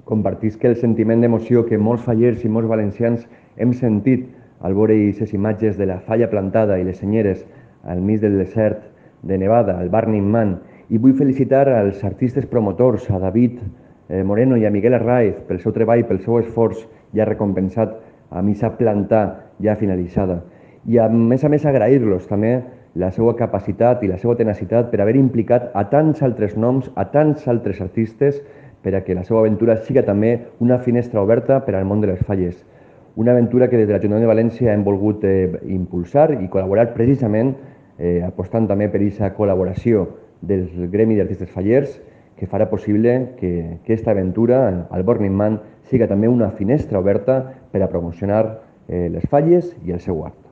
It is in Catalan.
Compartisc el sentiment d'emoció que molts fallers i molts valencians hem sentit al veure aquestes imatges de la falla plantada i les senyeres al mig del desert de Nevada, al Burning Man, i vull felicitar als artistes promotors, a David Moreno i a Miguel Arraez pel seu treball, pel seu esforç ja recompensat amb aquesta planta ja finalitzada. I a més agrair-los també la seva capacitat i la seva tenacitat per haver implicat a tants altres noms, a tants altres artistes, per a que la seva aventura siga també una finestra oberta per al món de les falles. Una aventura que des de l'Ajuntament de València hem volgut impulsar i col·laborar precisament apostant també per aquesta col·laboració del gremi d'artistes fallers que farà possible que aquesta aventura al Burning Man siga també una finestra oberta per a promocionar les falles i el seu art.